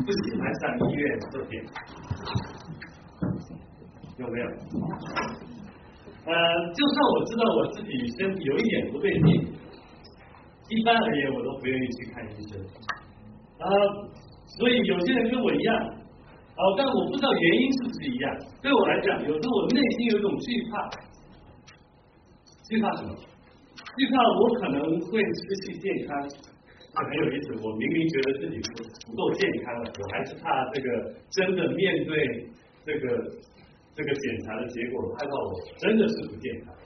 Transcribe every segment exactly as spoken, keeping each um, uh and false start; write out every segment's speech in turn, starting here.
不喜欢上医院做检查，有没有？呃，就算我知道我自己身体有一点不对劲，一般而言我都不愿意去看医生。啊，所以有些人跟我一样，啊，但我不知道原因是不是一样。对我来讲，有时候我内心有一种惧怕，惧怕什么？惧怕我可能会失去健康。很有意思，我明明觉得自己不不够健康了，我还是怕这个真的面对这个这个检查的结果，害怕我真的是不健康。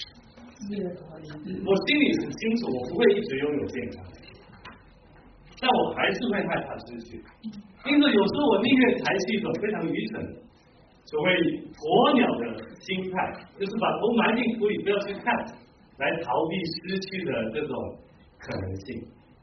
我心里很清楚，我不会一直拥有健康，但我还是会害怕失去。因此，有时候我宁愿采取一种非常愚蠢的所谓鸵鸟的心态，就是把头埋进土里，不要去看，来逃避失去的这种可能性。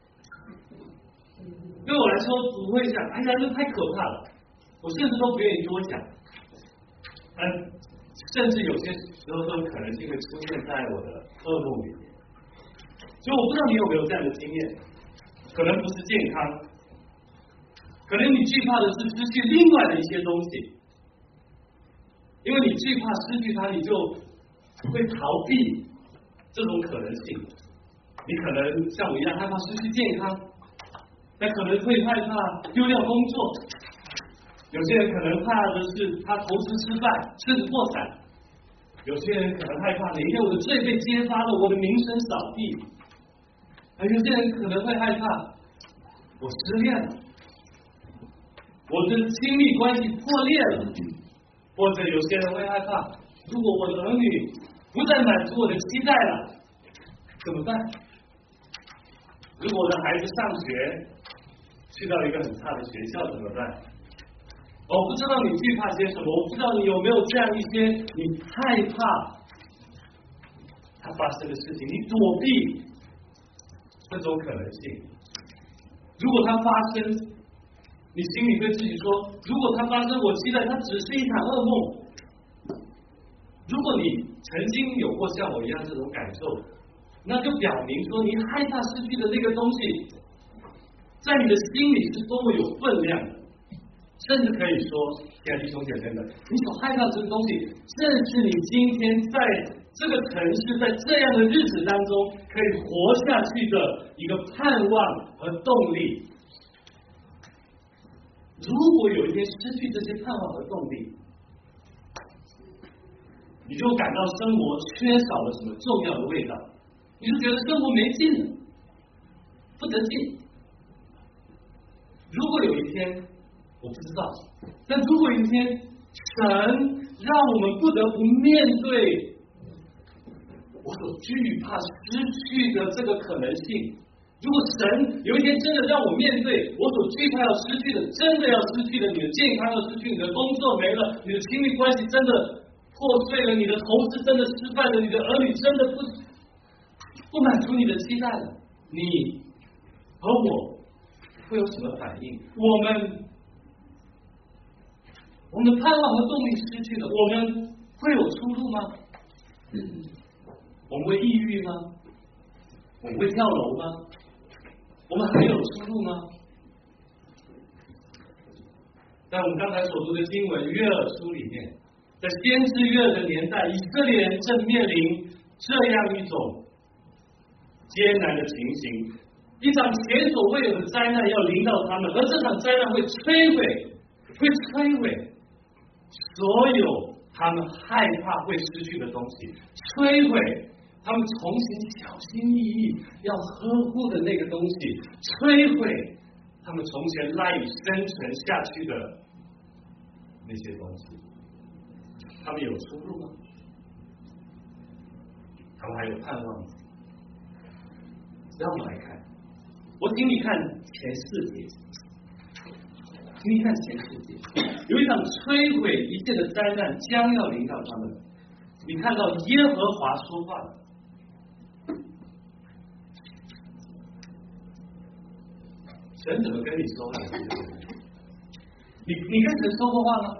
对我来说，不会想，哎呀，这太可怕了，我甚至都不愿意多想。嗯，甚至有些时候，这种可能性会出现在我的噩梦里面。所以，我不知道你有没有这样的经验，可能不是健康，可能你惧怕的是失去另外的一些东西，因为你惧怕失去它，你就会逃避这种可能性。你可能像我一样害怕失去健康。那可能会害怕丢掉工作，有些人可能怕的是他投资失败甚至破产，有些人可能害怕哪一天我的罪被揭发了，我的名声扫地，而有些人可能会害怕我失恋了，我的亲密关系破裂了，或者有些人会害怕，如果我的儿女不再满足我的期待了，怎么办？如果我的孩子上学去到一个很差的学校怎么办？我不知道你惧怕些什么，我不知道你有没有这样一些你害怕它发生的事情，你躲避这种可能性。如果它发生，你心里对自己说，如果它发生，我期待它只是一场噩梦。如果你曾经有过像我一样这种感受，那就表明说你害怕失去的那个东西在你的心里是多么有分量的，甚至可以说，亲爱的弟兄姐妹们，你所害怕这个东西，正是你今天在这个城市，在这样的日子当中可以活下去的一个盼望和动力。如果有一天失去这些盼望和动力，你就感到生活缺少了什么重要的味道，你就觉得生活没劲了，不得劲。如果有一天，我不知道，但如果有一天神让我们不得不面对我所惧怕失去的这个可能性，如果神有一天真的让我面对我所惧怕要失去的，真的要失去的，你的健康要失去，你的工作没了，你的亲密关系真的破碎了，你的投资真的失败了，你的儿女真的不不满足你的期待了，你和我会有什么反应？我们我们的盼望和动力失去了，我们会有出路吗？我们会抑郁吗？我们会跳楼吗？我们还有出路吗？在我们刚才所读的经文约珥书里面，在先知约珥的年代，以色列人正面临这样一种艰难的情形，一场前所未有的灾难要临到他们，而这场灾难会摧毁，会摧毁所有他们害怕会失去的东西，摧毁他们重新小心翼翼要呵护的那个东西，摧毁他们从前赖以生存下去的那些东西。他们有出路吗？他们还有盼望吗？让我们来看，我请你看前四节，请你看前四节，有一场摧毁一切的灾难将要临到他们。你看到耶和华说话了，神怎么跟你说话？你你跟神说过话吗？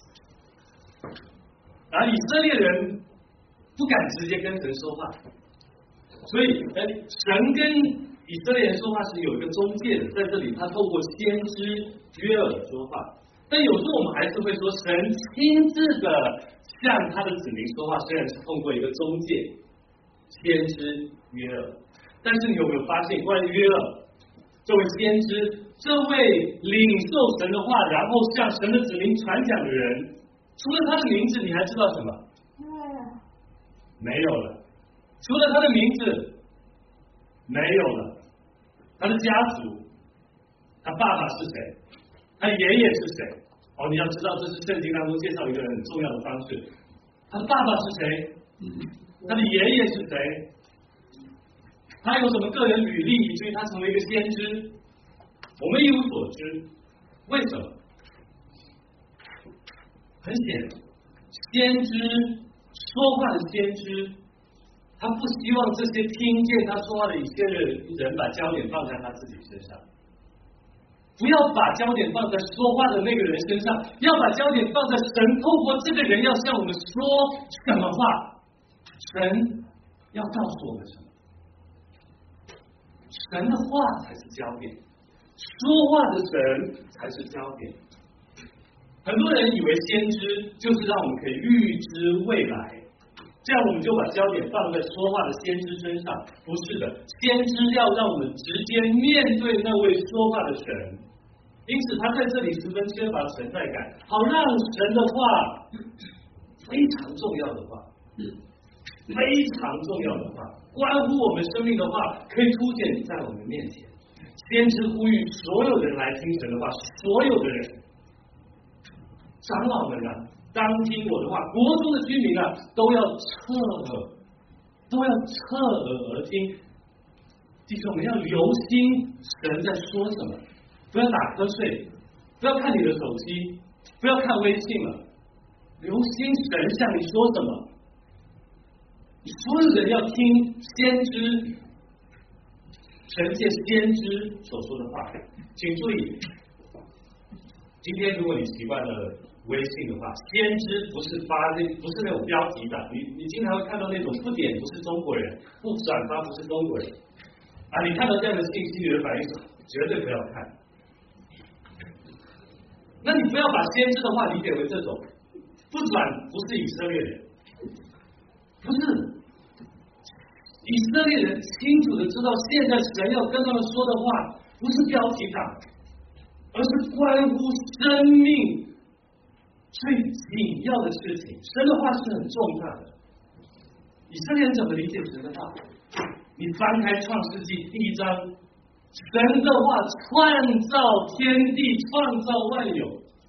而以色列人不敢直接跟神说话，所以神跟以色列人说话是有一个中介的，在这里他透过先知约珥说话。但有时候我们还是会说，神亲自的向他的子民说话，虽然是通过一个中介先知约珥，但是你有没有发现，关于约珥这位先知，这位领受神的话，然后向神的子民传讲的人，除了他的名字，你还知道什么？没有了。除了他的名字，没有了。他的家族，他爸爸是谁？他爷爷是谁？哦，你要知道，这是圣经当中介绍一个人很重要的方式。他的爸爸是谁？他的爷爷是谁？他有什么个人履历，以至于他成为一个先知？我们一无所知。为什么？很显然，先知说话的先知，他不希望这些听见他说话的以色列人把焦点放在他自己身上，不要把焦点放在说话的那个人身上，要把焦点放在神透过这个人要向我们说什么话，神要告诉我们什么，神的话才是焦点，说话的神才是焦点。很多人以为先知就是让我们可以预知未来，这样我们就把焦点放在说话的先知身上。不是的，先知要让我们直接面对那位说话的神，因此他在这里十分缺乏存在感，好让神的话，非常重要的话，非常重要的话，关乎我们生命的话，可以凸显在我们面前。先知呼吁所有人来听神的话，所有的人，长老们啊，当听我的话，国中的居民啊，都要侧耳，都要侧耳而听。弟兄们要留心神在说什么，不要打瞌睡，不要看你的手机，不要看微信了，留心神向你说什么。所有人要听先知，神借先知所说的话。请注意，今天如果你习惯了微信的话，先知不是发那不是那种标题党，你你经常会看到那种不点不是中国人，不转发不是中国人啊，你看到这样的信息，你的反应是绝对不要看。那你不要把先知的话理解为这种不转不是以色列人，不是以色列人清楚的知道，现在神要跟他们说的话不是标题党，而是关乎生命最紧要的事情。神的话是很重大的。以色列人怎么理解神的话？你翻开创世纪第一章，神的话创造天地，创造万有。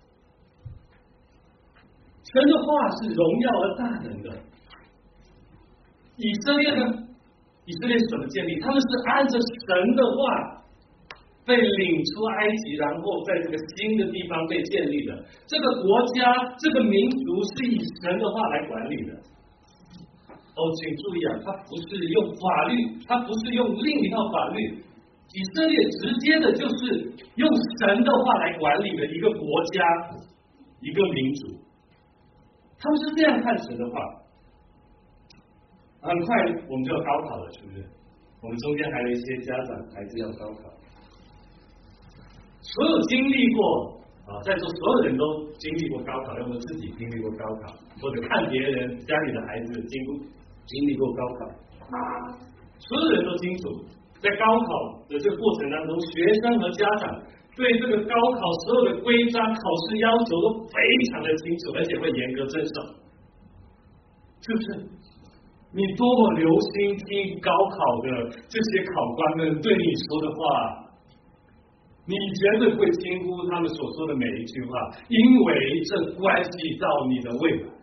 神的话是荣耀而大能的。以色列呢？以色列是怎么建立？他们是按着神的话被领出埃及，然后在这个新的地方被建立的。这个国家、这个民族是以神的话来管理的。哦，请注意啊，他不是用法律，他不是用另一套法律。以色列直接的就是用神的话来管理的一个国家、一个民族。他们是这样看神的话。很快我们就要高考了，是不是？我们中间还有一些家长孩子要高考。所有经历过啊，在座所有人都经历过高考，要么自己经历过高考，或者看别人家里的孩子经过经历过高考。所有人都清楚，在高考的这个过程当中，学生和家长对这个高考所有的规章、考试要求都非常的清楚，而且会严格遵守。是不是？你多么留心听高考的这些考官们对你说的话，你绝对会轻忽他们所说的每一句话，因为这关系到你的未来。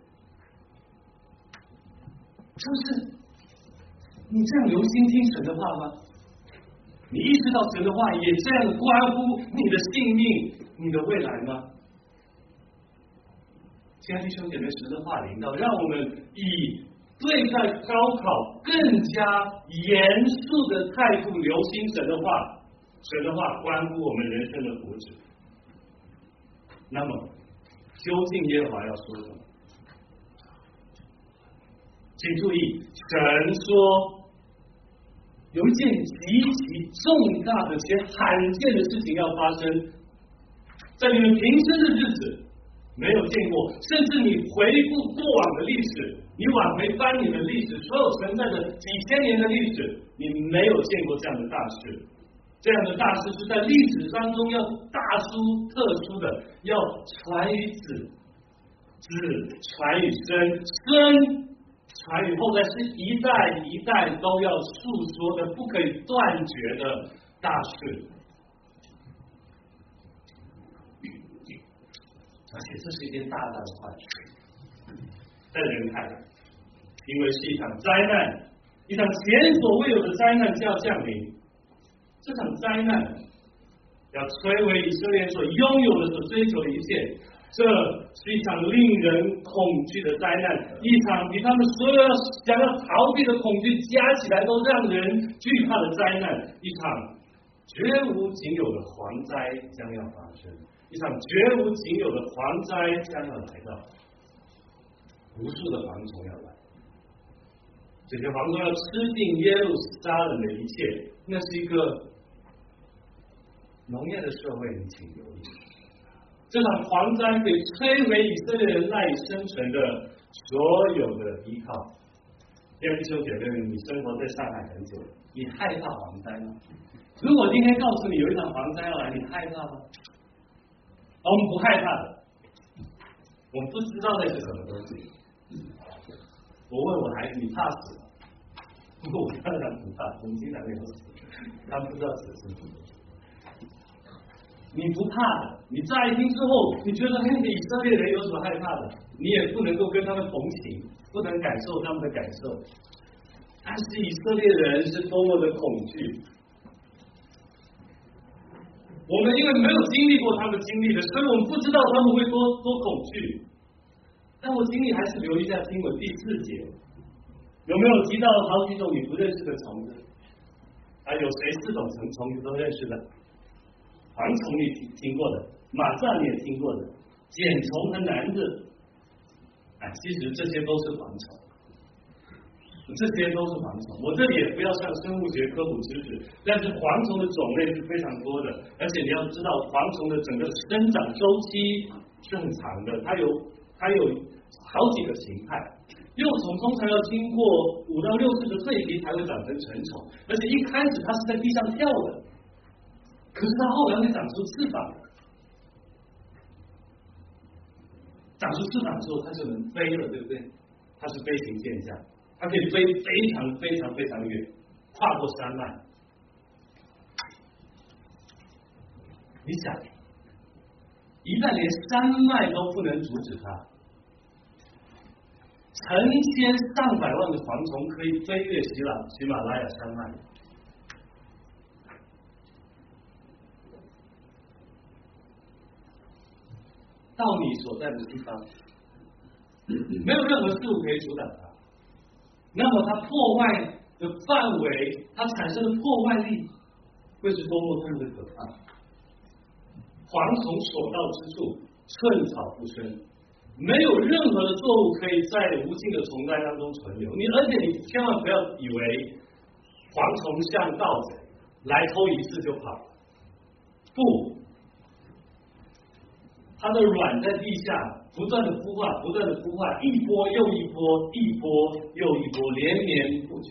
是不是？你这样留心听神的话吗？你意识到神的话也这样关乎你的性命、你的未来吗？亲爱的弟兄姐妹，神的话领导，让我们以对待高考更加严肃的态度留心神的话，神的话关乎我们人生的福祉。那么，究竟耶和华要说什么？请注意，神说有一件极其重大的且罕见的事情要发生，在你们平生的日子没有见过，甚至你回顾过往的历史，你往回翻你的历史，所有存在的几千年的历史，你没有见过这样的大事。这样的大事是在历史当中要大殊特殊的，要传于子，子传于孙，孙传于后代，是一代一代都要述说的不可以断绝的大事。而且这是一件大大的坏事，在人看来，因为是一场灾难，一场前所未有的灾难就要降临。这场灾难要摧毁以色列所拥有的、所追求的一切，这是一场令人恐惧的灾难，一场比他们所有想要逃避的恐惧加起来都让人惧怕的灾难，一场绝无仅有的蝗灾将要发生，一场绝无仅有的蝗灾将要来到，无数的蝗虫要来，这些蝗虫要吃尽耶路撒冷的一切，那是一个农业的社会，你请留意，这场蝗灾可以摧毁以色列人赖以生存的所有的依靠。弟兄姐妹，你生活在上海很久了，你害怕蝗灾吗？如果今天告诉你有一场蝗灾要来，你害怕吗？我们不害怕的，我们不知道那是什么东西。我问我孩子，你怕死吗？我当然不怕，我们经常没有死，他不知道死是什么。你不怕的，你乍一听之后，你觉得那个以色列人有什么害怕的？你也不能够跟他们同情，不能感受他们的感受。但是以色列人是多么的恐惧，我们因为没有经历过他们经历的，所以我们不知道他们会多多恐惧。但我请你还是留意一下经文第四节，有没有提到好几种你不认识的虫子？啊，有谁四种虫虫子都认识的？蝗虫你听听过的，马蚱你也听过的，茧虫和蛻子，哎，其实这些都是蝗虫，这些都是蝗虫。我这里也不要上生物学科普知识，但是蝗虫的种类是非常多的，而且你要知道，蝗虫的整个生长周期是很长的，它有它有好几个形态。幼虫通常要经过五到六次的蜕皮才会长成成虫，而且一开始它是在地上跳的。可是它后来会长出翅膀，长出翅膀之后，它就能飞了，对不对？它是飞行现象，它可以飞非常非常非常远，跨过山脉。你想，一旦连山脉都不能阻止它，成千上百万的蝗虫可以飞越喜马喜马拉雅山脉。到你所在的地方，没有任何事物可以阻挡它。那么它破坏的范围，它产生的破坏力，会是多么多么的可怕！蝗虫所到之处，寸草不生，没有任何的作物可以在无尽的虫灾当中存留。你而且你千万不要以为蝗虫像盗贼，来偷一次就跑，不。它的卵在地下不断的孵化，不断的孵化，一波又一波，一波又一波，连绵不绝。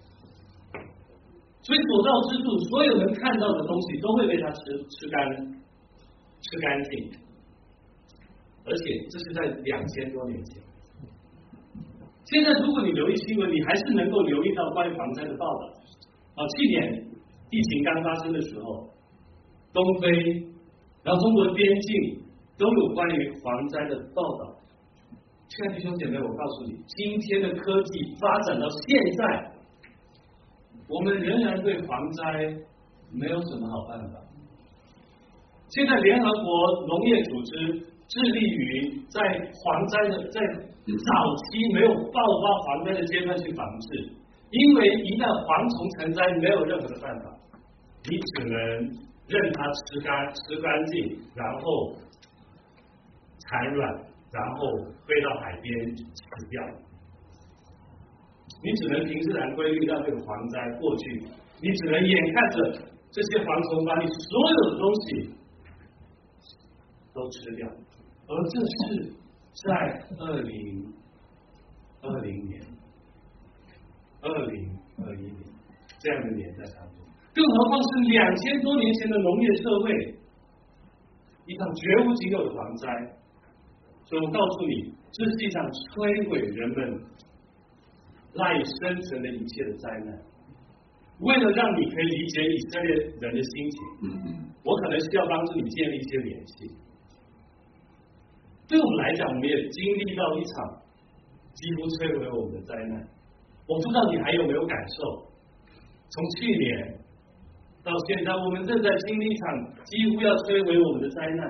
所以所到之处，所有能看到的东西都会被它吃吃干，吃干净。而且这是在两千多年前。现在如果你留意新闻，你还是能够留意到关于蝗灾的报道。啊，去年疫情刚发生的时候，东非，然后中国的边境。都有关于蝗灾的报道。亲爱的弟兄姐妹，我告诉你，今天的科技发展到现在，我们仍然对蝗灾没有什么好办法。现在联合国农业组织致力于在蝗灾的在早期没有爆发蝗灾的阶段去防治，因为一旦蝗虫成灾，没有任何的办法，你只能任它吃干吃干净，然后产卵，然后飞到海边死掉。你只能凭自然规律让这个蝗灾过去， 你只能眼看着这些蝗虫把你所有的东西都吃掉，而这是在二零二零年、二零二一年这样的年代当中，更何况是两千多年前的农业社会，一场绝无仅有的蝗灾。所以我告诉你，这是一场摧毁人们赖以生存的一切的灾难。为了让你可以理解以色列人的心情，我可能需要帮助你建立一些联系。对我们来讲，我们也经历到一场几乎摧毁我们的灾难。我不知道你还有没有感受？从去年到现在，我们正在经历一场几乎要摧毁我们的灾难。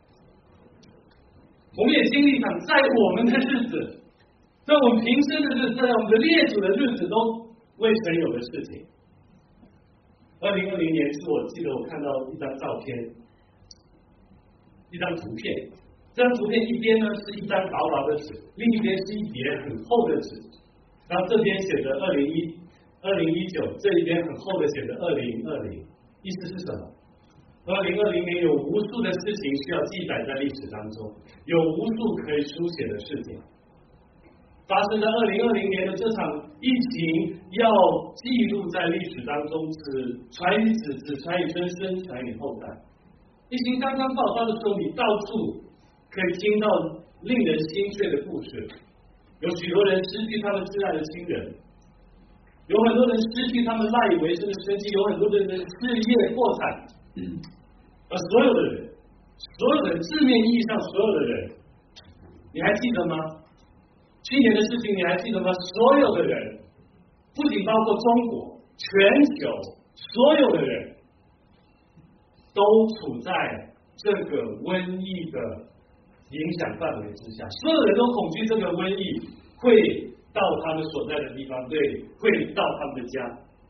我们也经历一场在我们的日子，在我们平生的日子，在我们的列祖的日子都未曾有的事情。二零二零年是我记得我看到一张照片，一张图片。这张图片一边呢是一张薄薄的纸，另一边是一叠很厚的纸。然后这边写着二零一二零一九，这一边很厚的写着二零二零，意思是什么？二零二零年有无数的事情需要记载在历史当中，有无数可以书写的事情。发生在二零二零年的这场疫情，要记录在历史当中，子传于子，子传于孙，孙传于后代。疫情刚刚爆发的时候，你到处可以听到令人心碎的故事，有许多人失去他们挚爱的亲人，有很多人失去他们赖以为生的生计，有很多人的事业破产。而所有的人，所有的字面意义上所有的人，你还记得吗？去年的事情你还记得吗？所有的人，不仅包括中国，全球所有的人都处在这个瘟疫的影响范围之下，所有人都恐惧这个瘟疫会到他们所在的地方，对，会到他们的家。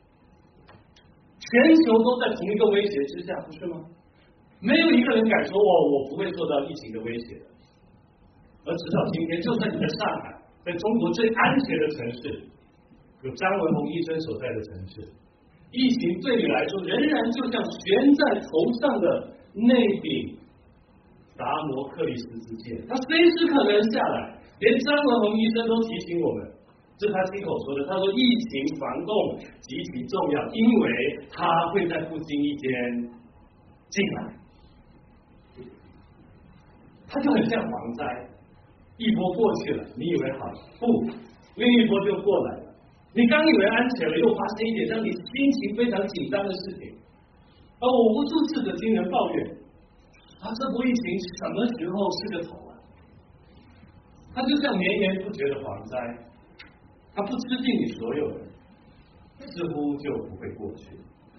全球都在同一个威胁之下，不是吗？没有一个人敢说哦，我不会受到疫情的威胁的。而直到今天，就算你在上海，在中国最安全的城市，有张文宏医生所在的城市，疫情对你来说仍然就像悬在头上的那柄达摩克里斯之剑，它随时可能下来。连张文宏医生都提醒我们，这是他亲口说的。他说，疫情防控极其重要，因为它会在不经意间进来。它就很像蝗灾，一波过去了，你以为好了，不，另一波就过来了。你刚以为安全了，又发生一点让你心情非常紧张的事情，而我无数次的听人抱怨，啊，这波疫情什么时候是个头啊？它就像绵延不绝的蝗灾，它不吃尽你所有人，似乎就不会过去。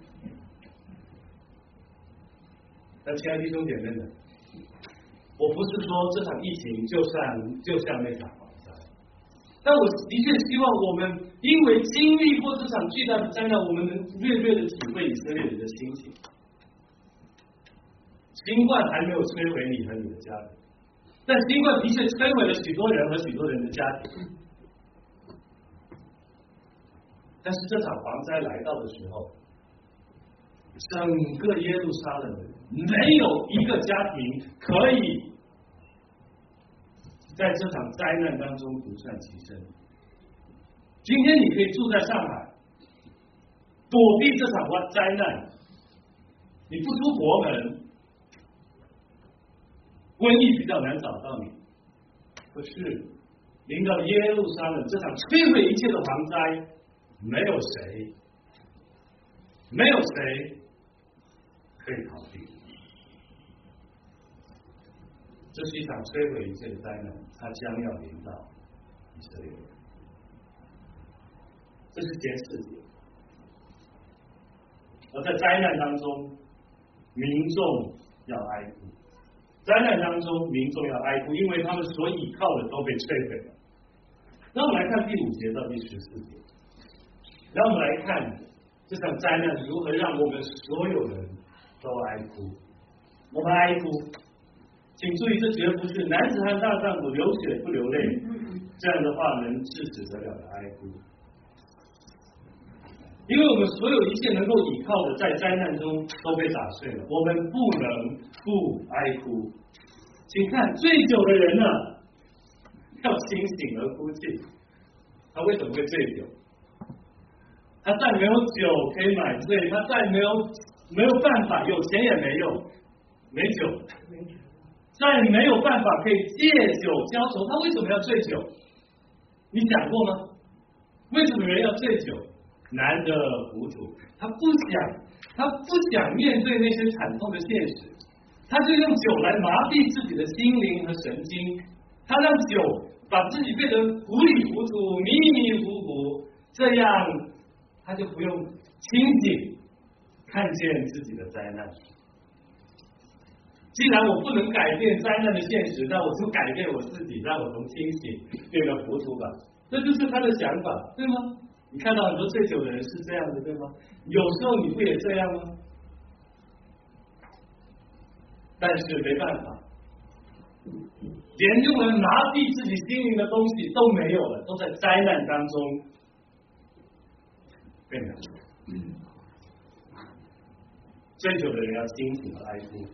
但亲爱的弟兄姐妹们，我不是说这场疫情就像就像那场蝗灾，但我的确希望我们因为经历过这场巨大的灾难，我们能略略的体会以色列人的心情。新冠还没有摧毁你和你的家人，但新冠的确摧毁了许多人和许多人的家庭。但是这场蝗灾来到的时候，整个耶路撒冷没有一个家庭可以在这场灾难当中独善其身。今天你可以住在上海，躲避这场灾难，你不出国门，瘟疫比较难找到你。可是临到耶路撒冷这场摧毁一切的蝗灾，没有谁，没有谁可以逃避。这是一场摧毁一切的灾难，它将要临到以色列人。这是前四节。而在灾难当中，民众要哀哭。灾难当中，民众要哀哭，因为他们所倚靠的都被摧毁了。让我们来看第五节到第十四节。让我们来看这场灾难如何让我们所有人都哀哭。我们哀哭，请注意，这绝不是男子汉大丈夫流血不流泪这样的话能制止得了的哀哭。 因为我们所有一切能够倚靠的，在灾难中都被打碎了，我们不能不哀哭。请看，醉酒的人呢，要清醒而哭泣。他为什么会醉酒？他再没有酒可以买醉，他再没有没有办法，有钱也没用，没酒，再没有办法可以借酒浇愁，他为什么要醉酒？你想过吗？为什么人要醉酒？难得糊涂，他不想，他不想面对那些惨痛的现实，他就用酒来麻痹自己的心灵和神经，他让酒把自己变得糊里糊涂、迷迷糊糊，这样他就不用清醒看见自己的灾难。既然我不能改变灾难的现实，那我就改变我自己，让我从清醒变得糊涂吧。这就是他的想法，对吗？你看到很多醉酒的人是这样的，对吗？有时候你不也这样吗？但是没办法，连用来麻痹自己心灵的东西都没有了，都在灾难当中被拿出来。醉酒的人要清醒和哀哭，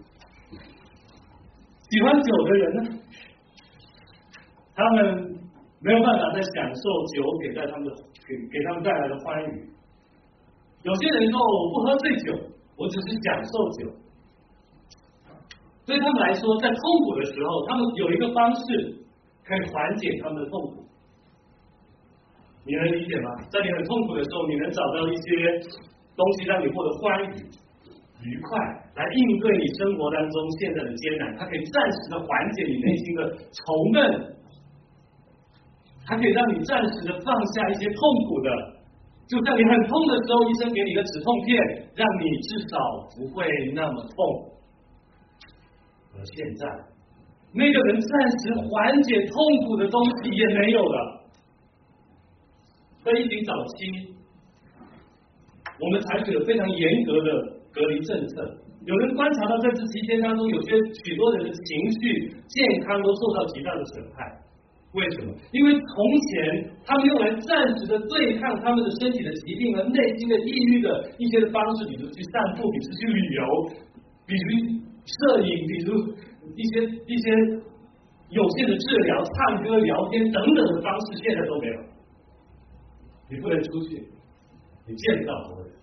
喜欢酒的人呢，他们没有办法再享受酒给在他们的给给他们带来的欢愉。有些人说我不喝醉酒，我只是享受酒。对他们来说，在痛苦的时候，他们有一个方式可以缓解他们的痛苦。你能理解吗？在你很痛苦的时候，你能找到一些东西让你获得欢愉、愉快，来应对你生活当中现在的艰难。它可以暂时的缓解你内心的愁闷，它可以让你暂时的放下一些痛苦的。就在你很痛的时候，医生给你一个止痛片，让你至少不会那么痛。而现在，那个能暂时缓解痛苦的东西也没有了。在疫情早期，我们采取了非常严格的隔离政策。有人观察到，在这期间当中，有些许多人的情绪健康都受到极大的损害。为什么？因为从前他们用来暂时的对抗他们的身体的疾病和内心的抑郁的一些的方式，比如去散步，比如去旅游，比如摄影，比如一些一些有限的治疗、唱歌、聊天等等的方式，现在都没有。你不能出去，你见不到所有人。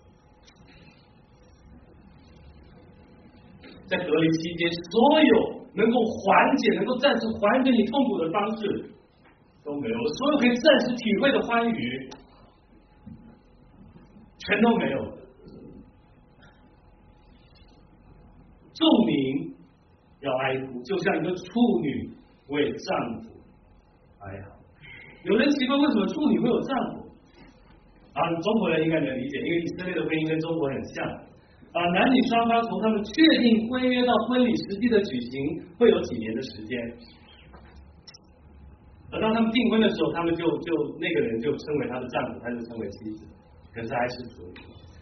在隔离期间，所有能够缓解、能够暂时缓解你痛苦的方式都没有了，所有可以暂时体会的欢愉，全都没有了。众民要哀哭，就像一个处女为丈夫哀嚎。有人奇怪，为什么处女会有丈夫？啊，中国人应该能理解，因为以色列的婚姻跟中国很像。啊，男女双方从他们确定婚约到婚礼实际的举行，会有几年的时间。而当他们订婚的时候，他们就就那个人就称为他的丈夫，他就称为妻子，可是还是处女。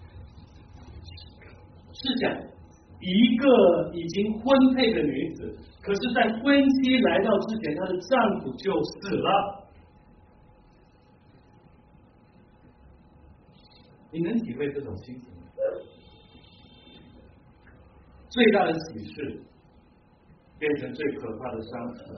试想，一个已经婚配的女子，可是在婚期来到之前，她的丈夫就死了。你能体会这种心情吗？最大的喜事变成最可怕的伤痛，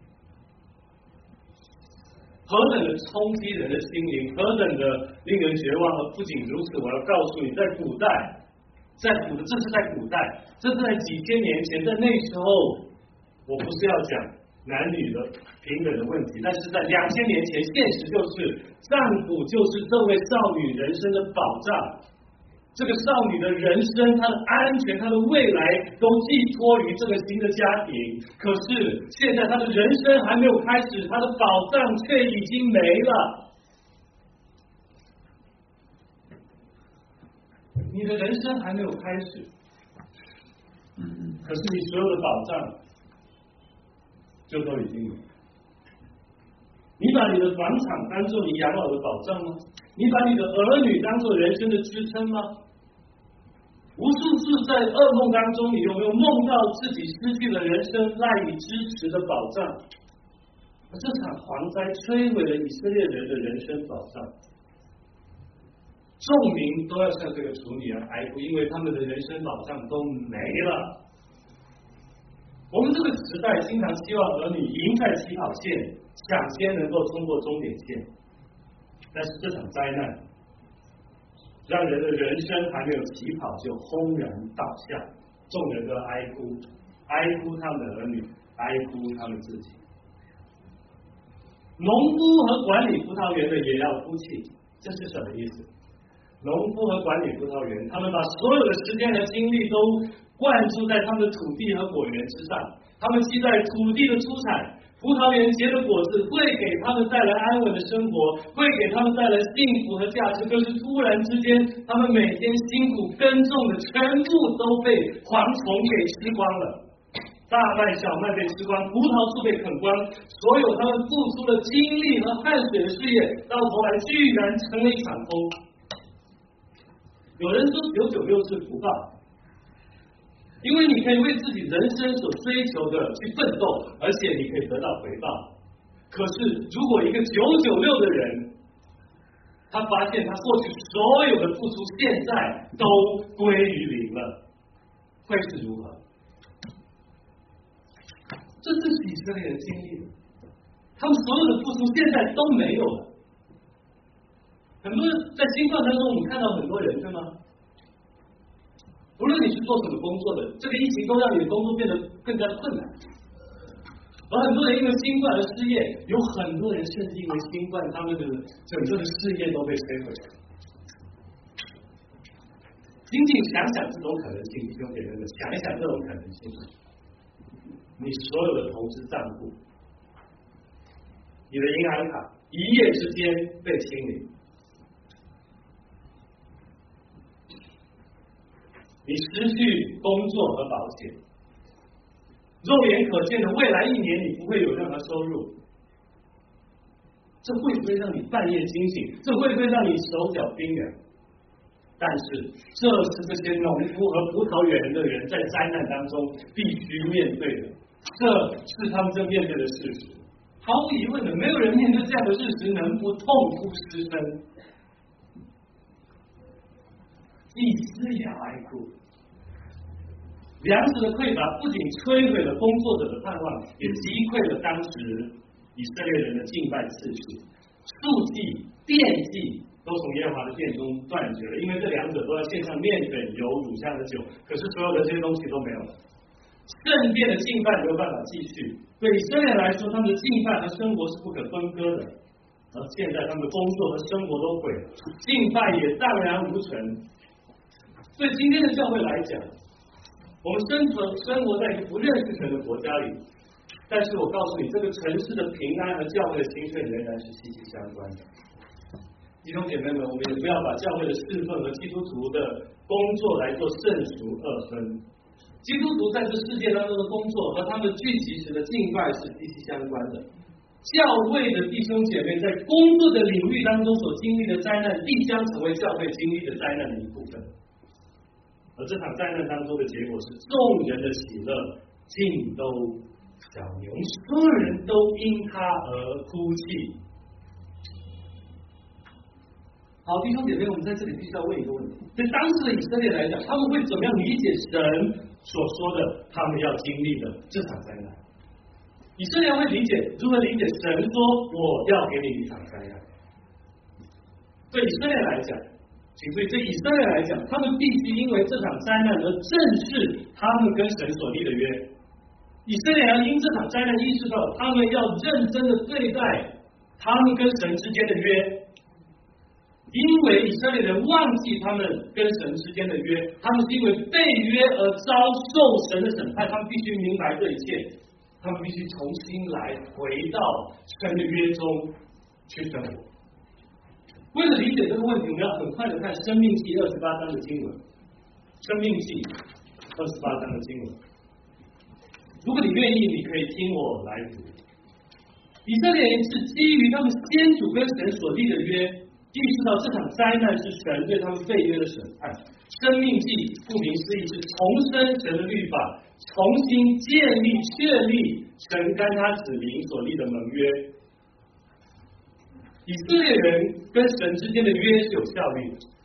何等的冲击人的心灵，何等的令人绝望！而不仅如此，我要告诉你，在古代，在古的这是在古代，这是在几千年前，在那时候，我不是要讲男女的平等的问题，但是在两千年前，现实就是丈夫就是这位少女人生的保障。这个少女的人生，她的安全，她的未来都寄托于这个新的家庭。可是现在她的人生还没有开始，她的保障却已经没了。你的人生还没有开始，可是你所有的保障就都已经有。你把你的房产当做你养老的保障吗？你把你的儿女当做人生的支撑吗？无数次在噩梦当中，你有没有梦到自己失去了人生赖以支持的保障？这场蝗灾摧毁了以色列人的人生保障。 众民都要向这个处女儿哀哭，因为他们的人生保障都没了。我们这个时代经常希望儿女赢在起跑线，抢先能够冲过终点线，但是这场灾难让人的人生还没有起跑就轰然倒下，众人都哀哭，哀哭他们的儿女，哀哭他们自己。农夫和管理葡萄园的也要哭泣，这是什么意思？农夫和管理葡萄园，他们把所有的时间和精力都灌注在他们的土地和果园之上，他们期待土地的出产，葡萄园结的果子会给他们带来安稳的生活，会给他们带来幸福和价值。可是突然之间，他们每天辛苦耕种的全部都被蝗虫给吃光了，大麦小麦被吃光，葡萄树被啃光，所有他们付出的精力和汗水的事业，到头来居然成了一场空。有人说九九六是福报，因为你可以为自己人生所追求的去奋斗，而且你可以得到回报。可是如果一个九九六的人，他发现他过去所有的付出现在都归于零了，会是如何？这是以色列人经历的，他们所有的付出现在都没有了。很多在新冠当中，我们看到很多人，对吗？无论你是做什么工作的，这个疫情都让你的工作变得更加困难。而很多人因为新冠而失业，有很多人甚至因为新冠，他们的整个的事业都被摧毁了。仅仅想想这种可能性，弟兄姐妹们，想一想这种可能性，你所有的投资账户，你的银行卡一夜之间被清零。你失去工作和保险，肉眼可见的未来一年你不会有任何收入，这会不会让你半夜惊醒？这会不会让你手脚冰凉？但是这是这些农夫和葡萄园的人在灾难当中必须面对的，这是他们正面对的事实。毫无疑问的，没有人面对这样的事实能不痛哭失声。祭司也哀哭。粮食的匮乏不仅摧毁了工作者的盼望，也击溃了当时以色列人的敬拜次序。素祭、奠祭都从耶和华的殿中断绝了，因为这两者都要献上面粉、油、乳香的酒，可是所有的这些东西都没有了。圣殿的敬拜没有办法继续，对以色列来说，他们的敬拜和生活是不可分割的。而现在他们的工作和生活都毁了，敬拜也荡然无存。对今天的教会来讲，我们生存生活在一个不认识神的国家里，但是我告诉你，这个城市的平安和教会的兴盛仍然是息息相关的。弟兄姐妹们，我们也不要把教会的侍奉和基督徒的工作来做圣俗二分。基督徒在这世界当中的工作和他们聚集时的敬拜是息息相关的。教会的弟兄姐妹在工作的领域当中所经历的灾难，必将成为教会经历的灾难的一部分。而这场灾难当中的结果是，众人的喜乐尽都消灭，我们所有人都因他而哭泣。好，弟兄姐妹，我们在这里必须要问一个问题：对当时的以色列来讲，他们会怎么样理解神所说的他们要经历的这场灾难？以色列会理解如何理解神说我要给你一场灾难？对以色列来讲，请注意，对以色列来讲，他们必须因为这场灾难而正视他们跟神所立的约。以色列人因这场灾难意识到，他们要认真的对待他们跟神之间的约。因为以色列人忘记他们跟神之间的约，他们是因为被约而遭受神的审判，他们必须明白这一切，他们必须重新来回到神的约中去生活。为了理解这个问题，我们要很快的看《申命记》二十八章的经文，《申命记》二十八章的经文。如果你愿意，你可以听我来读。以色列人是基于他们先祖跟神所立的约，意识到这场灾难是神对他们被约的审判。申命记顾名思义是重申神的律法，重新建立确立神跟他子民所立的盟约。以色列人跟神之间的约是有效率的，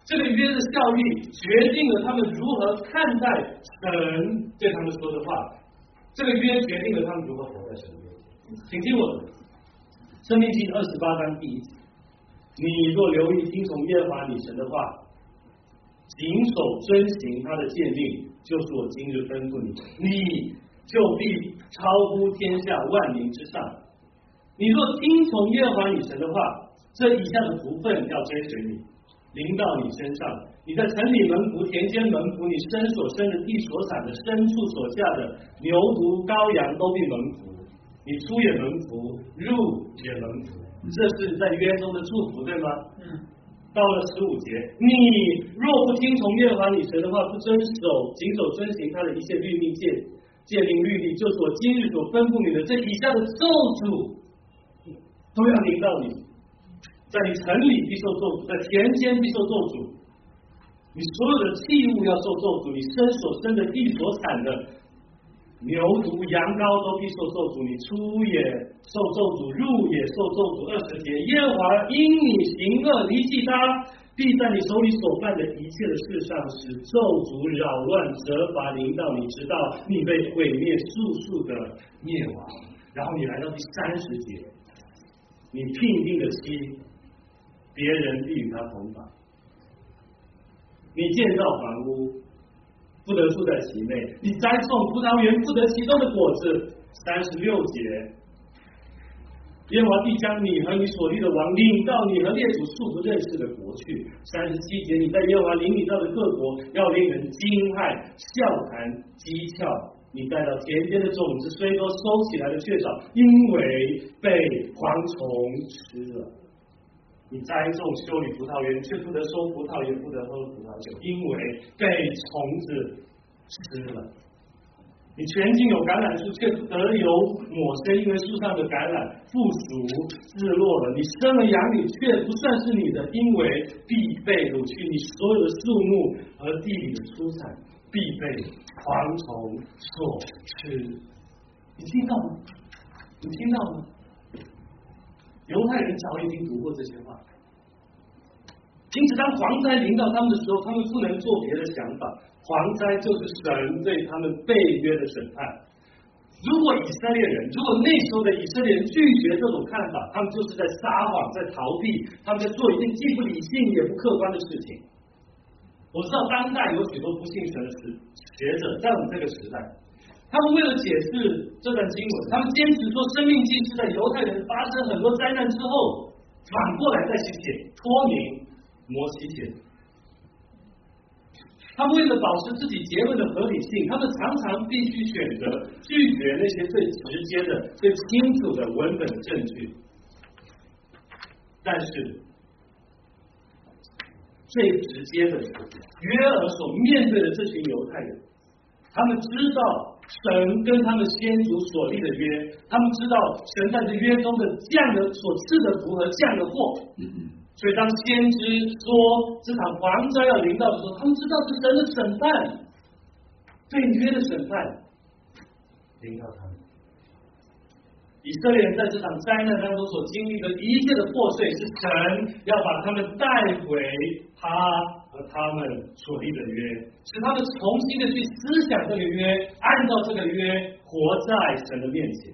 这个约的效力决定了他们如何看待神对他们说的话，这个约决定了他们如何活在神面前。请听我的申命记二十八章第一节，你若留意听从耶和华你神的话，谨守遵行他的诫命，就是我今日吩咐你，你就必超乎天下万民之上。你若听从耶和华你神的话，这以下的福分要追随你，临到你身上。你在城里门仆、田间门仆，你生所生的、地所产的、牲畜所下的、牛犊、羔羊都必门仆。你出也门仆，入也门仆。这是在约中的祝福，对吗？嗯。到了十五节，你若不听从耶和华你神的话，不遵守、谨守、遵行他的一切律命、诫诫命、律例，就是我今日所吩咐你的这以下的咒诅，都要临到你。在你城里必受咒诅，在田间必受咒诅。你所有的器物要受咒诅，你生所生的、地所产的、牛犊、羊羔都必受咒诅。你出也受咒诅，入也受咒诅。二十节，耶和华因你行恶离弃他，必在你手里所办的一切的事上使咒诅扰乱责罚临到你，直到你被毁灭速速的灭亡。然后你来到第三十节，你聘定的妻，别人必与他同房。你建造房屋，不得住在其内；你栽种葡萄园，不得其中的果子。三十六节，耶和华必将你和你所立的王领到你和列祖素不认识的国去。三十七节，你在耶和华领你到的各国，要令人惊骇、笑谈、讥诮。你带到田间的种子，虽多收起来的却少，因为被蝗虫吃了。你栽种修理葡萄园，却不得收葡萄，也不得喝葡萄酒，因为被虫子吃了。你全境有橄榄树，却不得有抹生，因为树上的橄榄附属自落了。你生了养女，却不算是你的，因为必被掳去。你所有的树木和地里的出产，必被蝗虫所吃。你听到吗？你听到吗？犹太人早已经读过这些话，因此当蝗灾临到他们的时候，他们不能做别的想法，蝗灾就是神对他们被约的审判。如果以色列人，如果那时候的以色列人拒绝这种看法，他们就是在撒谎，在逃避，他们在做一件既不理性也不客观的事情。我知道当代有许多不信神的学者，在我们这个时代，他们为了解释这段经文，他们坚持说生命记是在犹太人发生很多灾难之后，反过来再去写，托名摩西写。他们为了保持自己结论的合理性，他们常常必须选择拒绝那些最直接的、最清楚的文本证据。但是最直接的约珥所面对的这群犹太人，他们知道神跟他们先祖所立的约，他们知道神在这约中的降的所赐的福和降的祸，所以当先知说这场蝗灾要临到的时候，他们知道是神的审判，对约的审判临到他们。以色列人在这场灾难当中所经历的一切的破碎，是神要把他们带回他和他们所立的约，使他们重新的去思想这个约，按照这个约活在神的面前。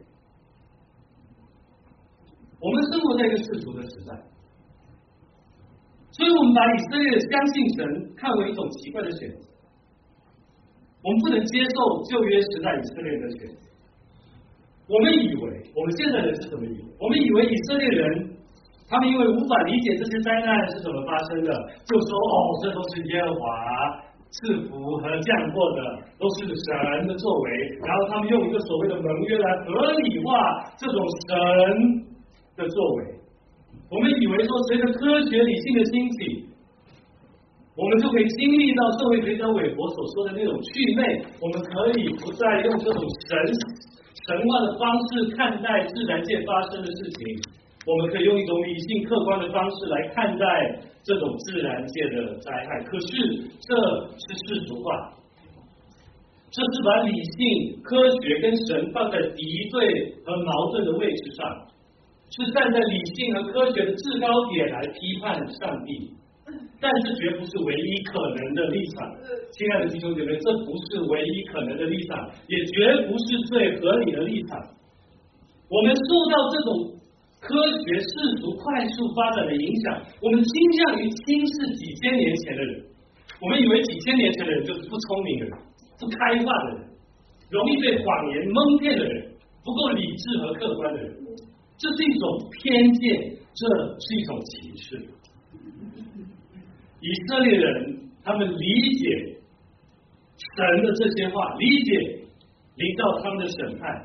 我们生活在一个世俗的时代，所以我们把以色列的相信神看为一种奇怪的选择。我们不能接受旧约时代以色列人的选择。我们以为，我们现在人是怎么以为？我们以为以色列人，他们因为无法理解这些灾难是怎么发生的，就说哦，这都是耶和华赐福和降祸的，都是神的作为。然后他们用一个所谓的盟约来合理化这种神的作为。我们以为说，随着科学理性的兴起，我们就可以经历到社会学家韦伯所说的那种祛魅，我们可以不再用这种神神话的方式看待自然界发生的事情，我们可以用一种理性客观的方式来看待这种自然界的灾害。可是这是世俗化，这是把理性、科学跟神放在敌对和矛盾的位置上，是站在理性和科学的制高点来批判上帝。 但这绝不是唯一可能的立场。亲爱的弟兄姐妹，这不是唯一可能的立场，也绝不是最合理的立场。我们受到这种科学世俗快速发展的影响，我们倾向于轻视几千年前的人。我们以为几千年前的人就是不聪明的人，不开化的人，容易被谎言蒙骗的人，不够理智和客观的人。这是一种偏见，这是一种歧视。以色列人他们理解神的这些话，理解临到他们的审判，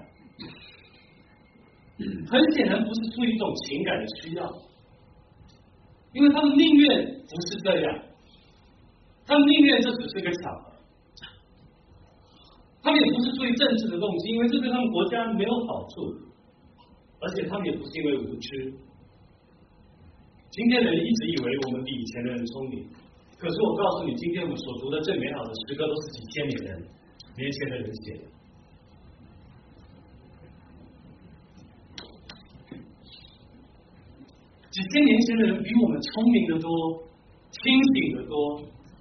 很显然不是出于一种情感的需要，因为他们宁愿不是这样，他们宁愿这只是个巧合，他们也不是出于政治的动机，因为这对他们国家没有好处，而且他们也不是因为无知。今天的人一直以为我们比以前的人聪明，可是我告诉你，今天我们所读的最美好的诗歌都是几千年人年前的人写的。几千年前的人比我们聪明的多，清醒的多，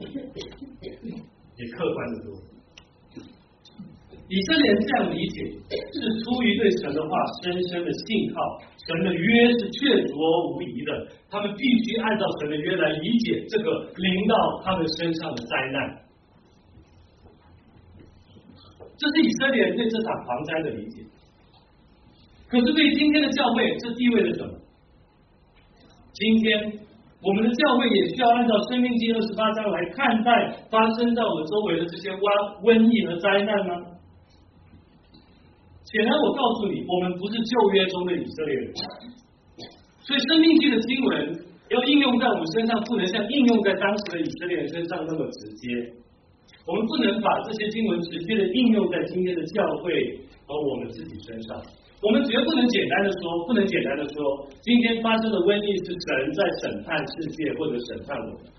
也客观的多。以色列人这样理解，是出于对神的话深深的信靠，神的约是确凿无疑的，他们必须按照神的约来理解这个临到他们身上的灾难。这是以色列人对这场蝗灾的理解。可是对今天的教会，这意味着什么？今天我们的教会也需要按照申命记二十八章来看待发生在我们周围的这些瘟疫和灾难吗？显然我告诉你，我们不是旧约中的以色列人，所以申命记的经文要应用在我们身上，不能像应用在当时的以色列人身上那么直接。我们不能把这些经文直接的应用在今天的教会和我们自己身上。我们绝不能简单的说，不能简单的说，今天发生的瘟疫是神在审判世界或者审判我们。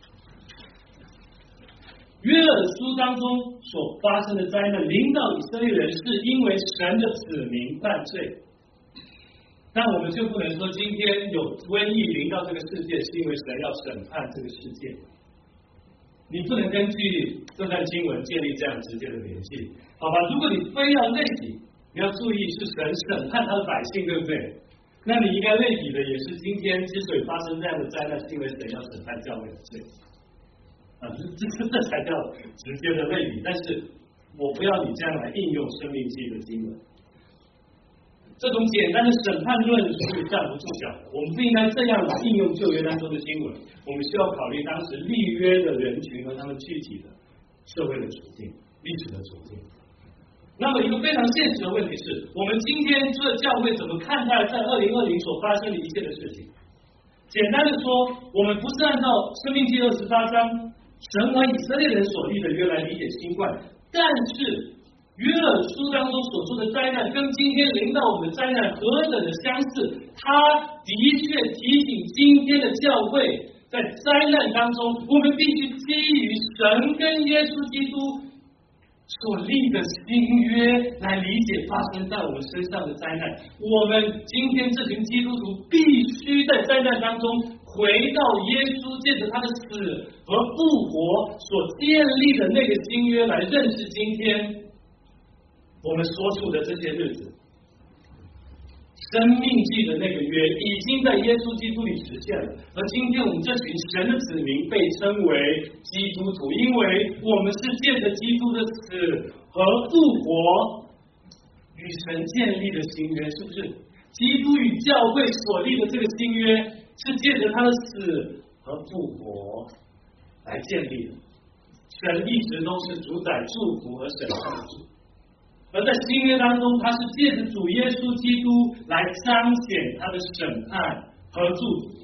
约珥书当中所发生的灾难临到以色列人，是因为神的子民犯罪。但我们就不能说今天有瘟疫临到这个世界，是因为神要审判这个世界。你不能根据这段经文建立这样直接的联系，好吧？如果你非要类比，你要注意是神审判他的百姓，对不对？那你应该类比的也是今天之所以发生这样的灾难，是因为神要审判教会的罪。啊，这这这才叫直接的类比，但是我不要你这样来应用生命记的经文，这种简单的审判论是站不住脚的。我们不应该这样来应用旧约当中的经文，我们需要考虑当时立约的人群和他们具体的社会的处境、历史的处境。那么一个非常现实的问题是，我们今天这教会怎么看待在二零二零所发生的一切的事情？简单的说，我们不是按照申命记二十八章神和以色列人所立的约来理解新冠，但是约珥书当中所说的灾难跟今天临到我们的灾难何等的相似，它的确提醒今天的教会在灾难当中，我们必须基于神跟耶稣基督所立的新约来理解发生在我们身上的灾难。我们今天这群基督徒必须在灾难当中回到耶稣借着他的死和复活所建立的那个新约来认识今天我们所处的这些日子。生命记的那个约已经在耶稣基督里实现了，而今天我们这群神的子民被称为基督徒，因为我们是借着基督的死和复活与神建立的新约，是不是？基督与教会所立的这个新约是借着他的死和复活来建立的。神一直都是主宰祝福和审判的主，而在新约当中，他是借着主耶稣基督来彰显他的审判和祝福。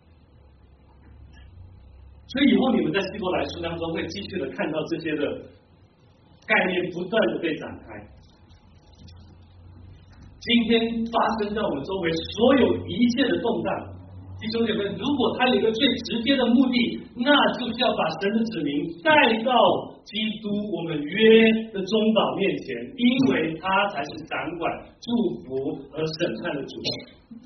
所以以后你们在希伯来书当中会继续的看到这些的概念不断的被展开。今天发生在我们周围所有一切的动荡，弟兄姐妹，如果它有一个最直接的目的，那就是要把神的子民带到基督我们约的中保面前，因为他才是掌管祝福和审判的主。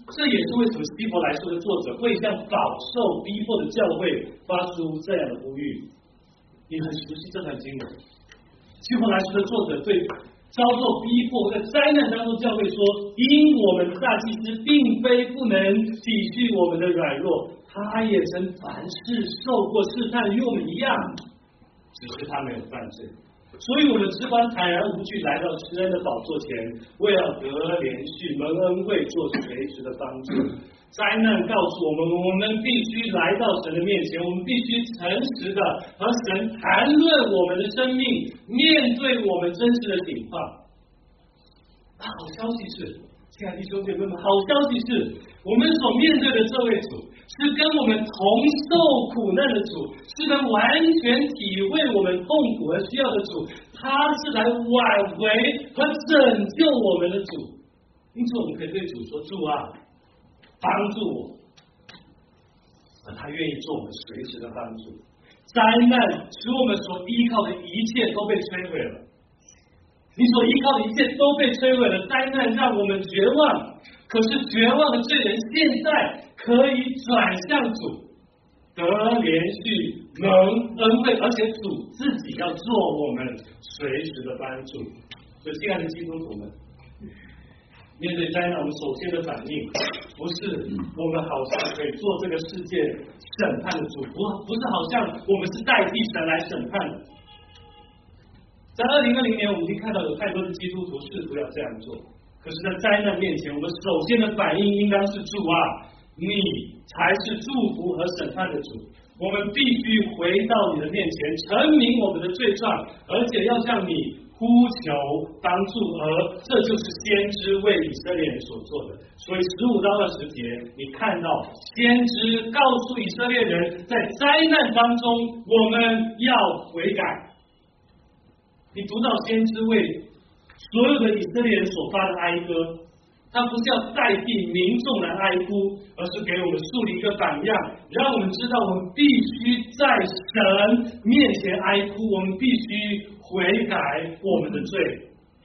这也是为什么希伯来书的作者会向饱受逼迫的教会发出这样的呼吁。你很熟悉这段经文，希伯来书的作者对遭受逼迫在灾难当中教会说，因我们的大祭司并非不能体恤我们的软弱，他也曾凡事受过试探，与我们一样，只是他没有犯罪。所以我们只管坦然无惧来到施恩的宝座前，为了得连续蒙恩惠，做随时的帮助。灾难告诉我们，我们必须来到神的面前，我们必须诚实的和神谈论我们的生命，面对我们真实的情况。好消息是，亲爱的弟兄姐妹们，好消息是，我们所面对的这位主是跟我们同受苦难的主，是能完全体会我们痛苦和需要的主，他是来挽回和拯救我们的主。因此，我们可以对主说：“主啊，帮助我。”而他愿意做我们随时的帮助。灾难使我们所依靠的一切都被摧毁了，你所依靠的一切都被摧毁了。灾难让我们绝望，可是绝望的罪人现在可以转向主，得连续蒙恩惠，而且主自己要做我们随时的帮助。所以，亲爱的基督徒们，面对灾难，我们首先的反应不是我们好像可以做这个世界审判的主，不不是好像我们是代替神来审判的。在二零二零年，我们已经看到有太多的基督徒试图要这样做，可是，在灾难面前，我们首先的反应应当是：主啊，你才是祝福和审判的主。我们必须回到你的面前，陈明我们的罪状，而且要向你呼求帮助，而这就是先知为以色列人所做的。所以十五到二十节，你看到先知告诉以色列人，在灾难当中我们要悔改。你读到先知为所有的以色列人所发的哀歌，他不是要代替民众来哀哭，而是给我们树立一个榜样，让我们知道我们必须在神面前哀哭，我们必须悔改我们的罪。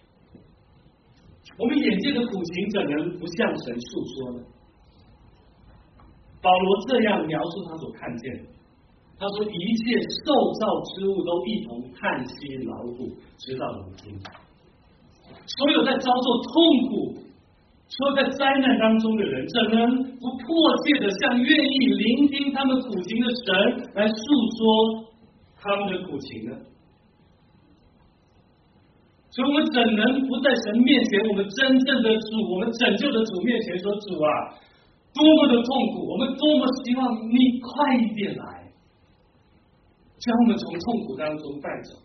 我们眼见的苦情怎能不向神诉说呢？保罗这样描述他所看见的，他说：“一切受造之物都一同叹息劳苦，直到如今。”所有在遭受痛苦、所有在灾难当中的人，怎能不迫切的向愿意聆听他们苦情的神来诉说他们的苦情呢？所以，我们怎能不在神面前，我们真正的主，我们拯救的主面前说：“主啊，多么的痛苦，我们多么希望你快一点来，将我们从痛苦当中带走。”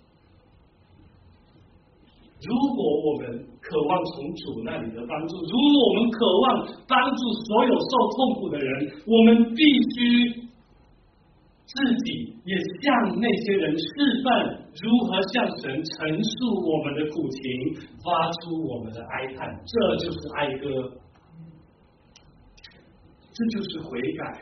如果我们渴望从主那里的帮助，如果我们渴望帮助所有受痛苦的人，我们必须自己也向那些人示范如何向神陈述我们的苦情，发出我们的哀叹。这就是哀歌，这就是悔改。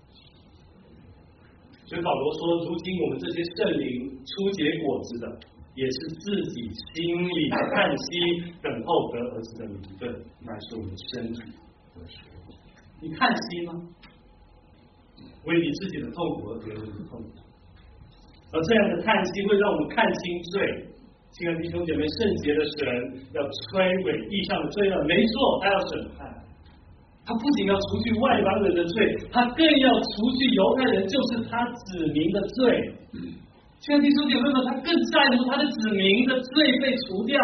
所以保罗说，如今我们这些圣灵出结果子的，也是自己心里叹息，等候得儿子的名分，乃是我们身体的水。你叹息吗？为你自己的痛苦而别人的痛苦，而这样的叹息会让我们看清罪。亲爱的弟兄姐妹，圣洁的神要摧毁地上的罪恶，没错，他要审判。他不仅要除去外邦人的罪，他更要除去犹太人，就是他子民的罪。亲爱的弟兄姐妹们，他更在乎他的子民的罪被除掉。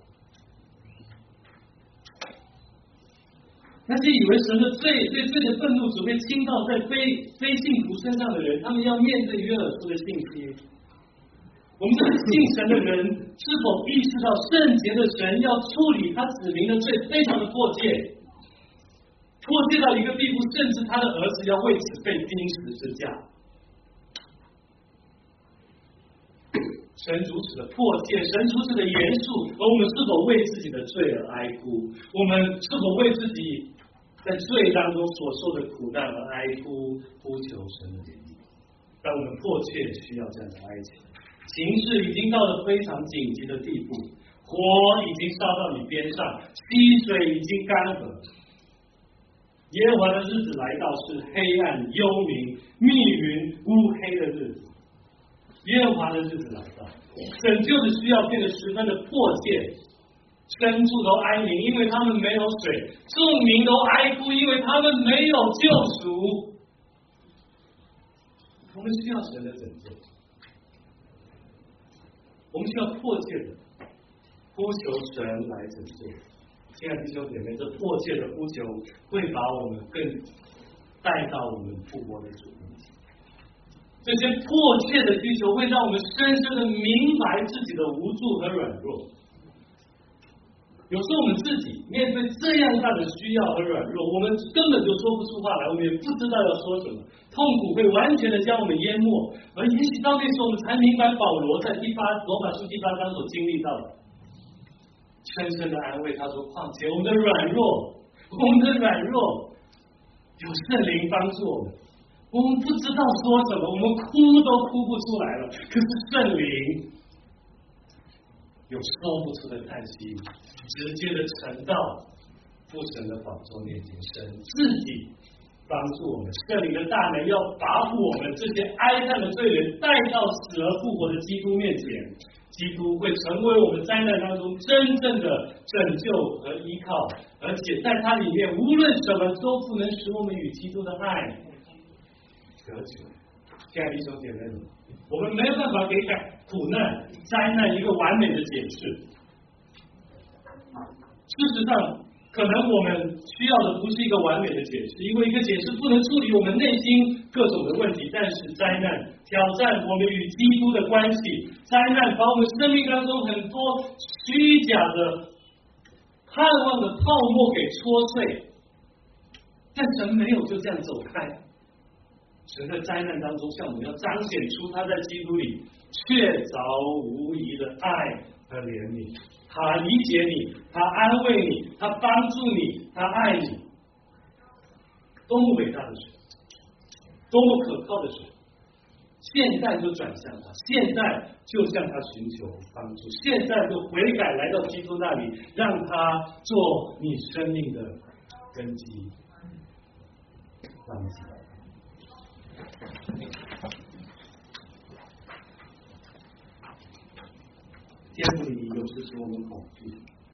那些以为神的罪对罪的愤怒只会倾倒在非非信徒身上的人，他们要面对约珥书的信息。我们这个信神的人，是否意识到圣洁的神要处理他子民的罪，非常的迫切，迫切到一个地步，甚至他的儿子要为此被钉十字架。神如此的迫切，神如此的严肃，而我们是否为自己的罪而哀哭？我们是否为自己在罪当中所受的苦难而哀哭，呼求神的怜悯？但我们迫切需要这样的哀情。情势已经到了非常紧急的地步，火已经烧到你边上，溪水已经干涸。 耶和华的日子来到，是黑暗、幽冥、密云、乌黑的日子。耶和华的日子来到，拯救的需要变得十分的迫切。牲畜都哀鸣，因为他们没有水；众民都哀哭，因为他们没有救赎。我们需要神的拯救，我们需要迫切的呼求神来拯救。亲爱的弟兄姐妹，这迫切的呼求会把我们更带到我们复活的主面前。这些迫切的需求会让我们深深的明白自己的无助和软弱。有时候我们自己面对这样大的需要和软弱，我们根本就说不出话来，我们也不知道要说什么，痛苦会完全的将我们淹没。而也许到那时候，我们才明白保罗在第八罗马书第八章所经历到的，深深的安慰他说：“况且我们的软弱，我们的软弱有圣灵帮助我们，我们不知道说什么，我们哭都哭不出来了，可是圣灵有说不出的叹息。”直接的沉到父神的宝座面前，神自己帮助我们，圣灵的大能要把我们这些哀叹的罪人带到死而复活的基督面前，基督会成为我们灾难当中真正的拯救和依靠，而且在它里面无论什么都不能使我们与基督的爱隔绝。亲爱的弟兄姐妹们，我们没有办法给苦难灾难一个完美的解释。事实上，可能我们需要的不是一个完美的解释，因为一个解释不能处理我们内心各种的问题。但是灾难挑战我们与基督的关系，灾难把我们生命当中很多虚假的盼望的泡沫给戳碎。但神没有就这样走开，神在灾难当中向我们要彰显出他在基督里确凿无疑的爱和怜悯。他理解你，他安慰你，他帮助你，他爱你。多么伟大的神，多么可靠的神！现在就转向他，现在就向他寻求帮助，现在就悔改来到基督那里，让他做你生命的根基。让我们祈祷。天父，你有时使我们恐惧，